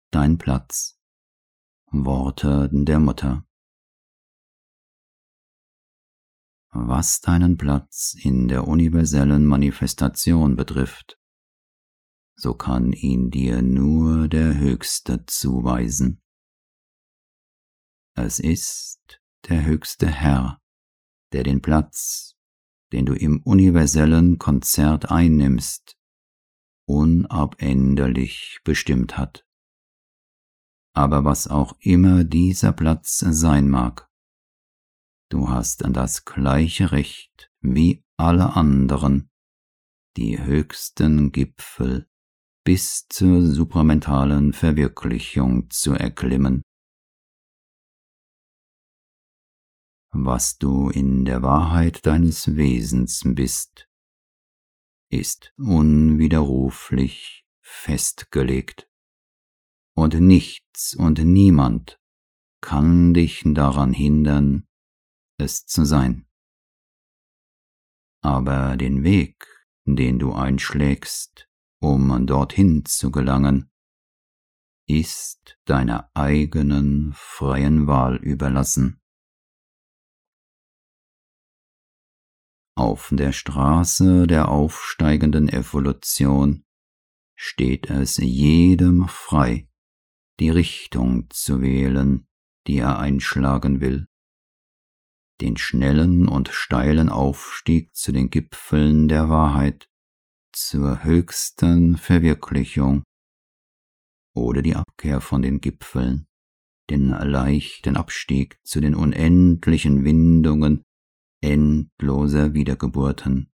dein Platz. Worte der Mutter. Was deinen Platz in der universellen Manifestation betrifft, so kann ihn dir nur der Höchste zuweisen. Es ist der höchste Herr, der den Platz, den du im universellen Konzert einnimmst, unabänderlich bestimmt hat. Aber was auch immer dieser Platz sein mag, du hast das gleiche Recht wie alle anderen, die höchsten Gipfel bis zur supramentalen Verwirklichung zu erklimmen. Was du in der Wahrheit deines Wesens bist, ist unwiderruflich festgelegt, und nichts und niemand kann dich daran hindern, es zu sein. Aber den Weg, den du einschlägst, um dorthin zu gelangen, ist deiner eigenen freien Wahl überlassen. Auf der Straße der aufsteigenden Evolution steht es jedem frei, die Richtung zu wählen, die er einschlagen will. Den schnellen und steilen Aufstieg zu den Gipfeln der Wahrheit, zur höchsten Verwirklichung, oder die Abkehr von den Gipfeln, den leichten Abstieg zu den unendlichen Windungen endloser Wiedergeburten.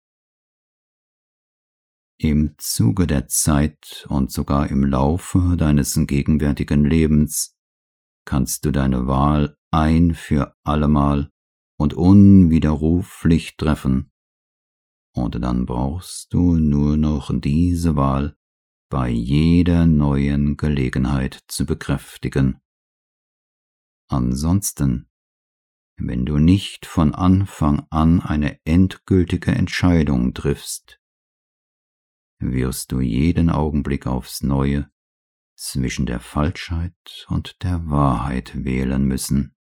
Im Zuge der Zeit und sogar im Laufe deines gegenwärtigen Lebens kannst du deine Wahl ein für allemal und unwiderruflich treffen, und dann brauchst du nur noch diese Wahl bei jeder neuen Gelegenheit zu bekräftigen. Ansonsten, wenn du nicht von Anfang an eine endgültige Entscheidung triffst, wirst du jeden Augenblick aufs Neue zwischen der Falschheit und der Wahrheit wählen müssen.